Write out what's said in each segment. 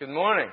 Good morning.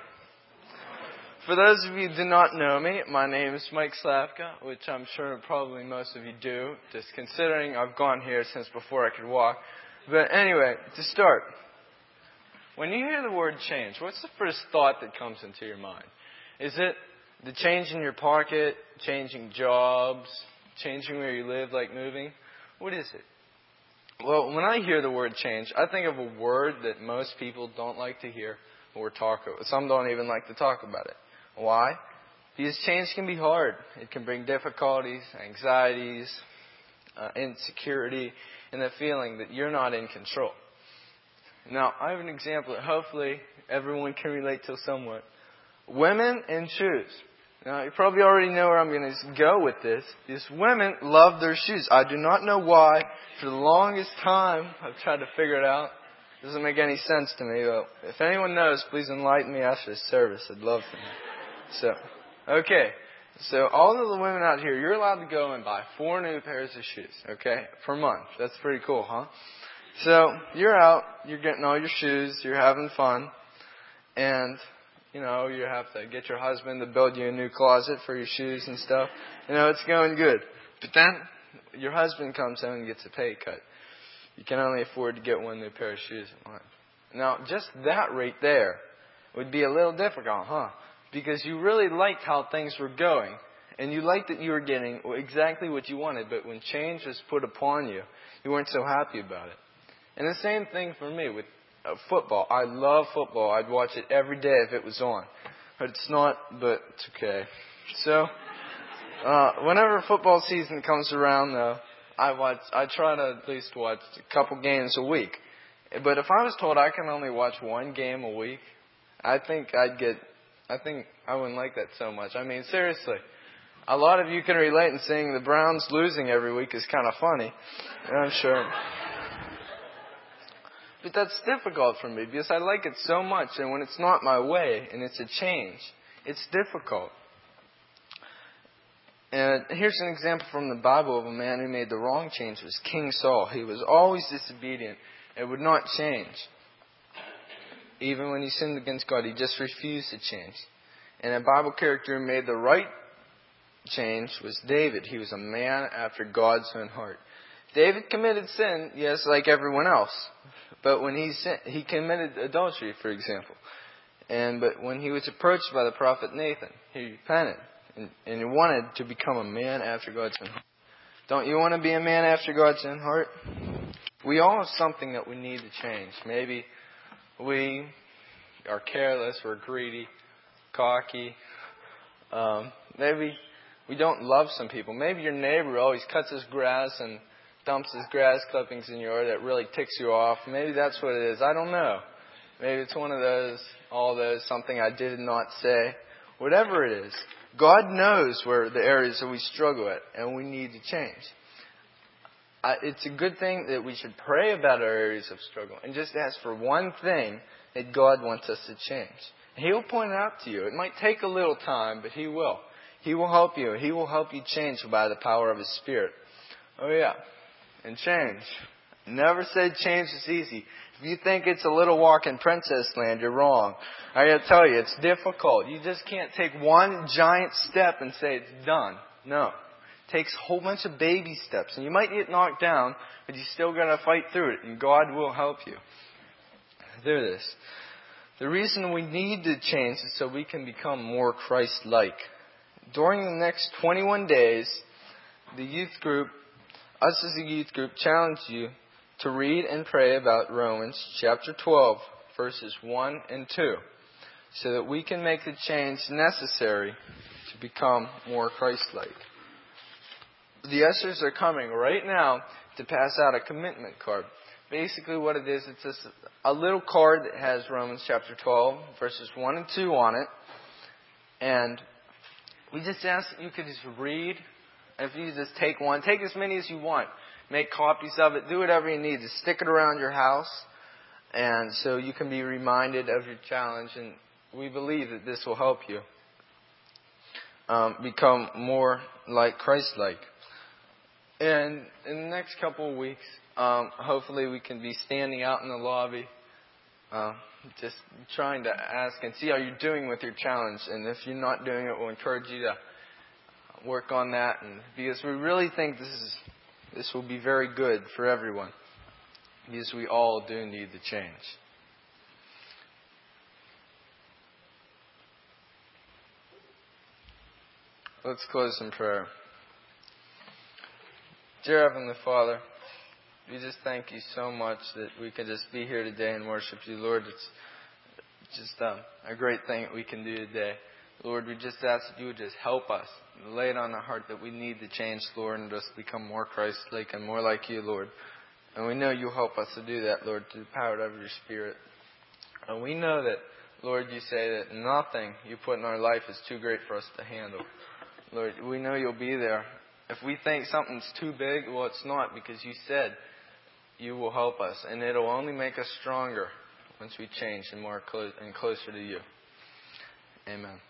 For those of you who do not know me, my name is Mike Slavka, which I'm sure probably most of you do, just considering I've gone here since before I could walk. But anyway, to start, when you hear the word change, what's the first thought that comes into your mind? Is it the change in your pocket, changing jobs, changing where you live, like moving? What is it? Well, when I hear the word change, I think of a word that most people don't like to hear or talk about. Some don't even like to talk about it. Why? Because change can be hard. It can bring difficulties, anxieties, insecurity, and the feeling that you're not in control. Now, I have an example that hopefully everyone can relate to somewhat. Women and shoes. Now, you probably already know where I'm going to go with this. These women love their shoes. I do not know why. For the longest time, I've tried to figure it out. It doesn't make any sense to me. But if anyone knows, please enlighten me after this service. I'd love to. So all of the women out here, you're allowed to go and buy 4 new pairs of shoes, okay, per month. That's pretty cool, huh? So you're out, you're getting all your shoes, you're having fun, and you know, you have to get your husband to build you a new closet for your shoes and stuff. You know, it's going good. But then your husband comes home and gets a pay cut. You can only afford to get 1 new pair of shoes a month. Now, just that right there would be a little difficult, huh? Because you really liked how things were going. And you liked that you were getting exactly what you wanted. But when change was put upon you, you weren't so happy about it. And the same thing for me with football. I love football. I'd watch it every day if it was on. But it's not, but it's okay. So, whenever football season comes around, though, I try to at least watch a couple games a week. But if I was told I can only watch 1 game a week, I think I wouldn't like that so much. I mean, seriously. A lot of you can relate in seeing the Browns losing every week is kind of funny. I'm sure. But that's difficult for me because I like it so much. And when it's not my way and it's a change, it's difficult. And here's an example from the Bible of a man who made the wrong change. It was King Saul. He was always disobedient and would not change. Even when he sinned against God, he just refused to change. And a Bible character who made the right change was David. He was a man after God's own heart. David committed sin, yes, like everyone else. But when he committed adultery, for example. But when he was approached by the prophet Nathan, he repented. And he wanted to become a man after God's own heart. Don't you want to be a man after God's own heart? We all have something that we need to change. Maybe we are careless, we're greedy, cocky. Maybe we don't love some people. Maybe your neighbor always cuts his grass and dumps his grass clippings in your yard that really ticks you off. Maybe that's what it is. I don't know. Maybe it's one of those, all those, something I did not say. Whatever it is, God knows where the areas that we struggle at and we need to change. It's a good thing that we should pray about our areas of struggle and just ask for one thing that God wants us to change. He'll point it out to you. It might take a little time, but He will. He will help you. He will help you change by the power of His Spirit. Oh yeah. And change. Never said change is easy. If you think it's a little walk in princess land, you're wrong. I gotta tell you, it's difficult. You just can't take one giant step and say it's done. No. It takes a whole bunch of baby steps. And you might get knocked down, but you still gotta fight through it. And God will help you. Do this. The reason we need to change is so we can become more Christ-like. During the next 21 days, the youth group, us as a youth group, challenge you to read and pray about Romans chapter 12, verses 1 and 2, so that we can make the change necessary to become more Christ-like. The ushers are coming right now to pass out a commitment card. Basically what it is, it's just a little card that has Romans chapter 12, verses 1 and 2 on it. And we just ask that you could just read. If you just take one, take as many as you want. Make copies of it. Do whatever you need. Just stick it around your house. And so you can be reminded of your challenge. And we believe that this will help you become more like Christ-like. And in the next couple of weeks, hopefully we can be standing out in the lobby just trying to ask and see how you're doing with your challenge. And if you're not doing it, we'll encourage you to work on that. And because we really think this will be very good for everyone. Because we all do need the change. Let's close in prayer. Dear Heavenly Father, we just thank you so much that we can just be here today and worship you. Lord, it's just a great thing that we can do today. Lord, we just ask that you would just help us. Lay it on our heart that we need to change, Lord, and just become more Christ-like and more like you, Lord. And we know you'll help us to do that, Lord, through the power of your Spirit. And we know that, Lord, you say that nothing you put in our life is too great for us to handle. Lord, we know you'll be there. If we think something's too big, well, it's not, because you said you will help us. And it'll only make us stronger once we change and more and closer to you. Amen.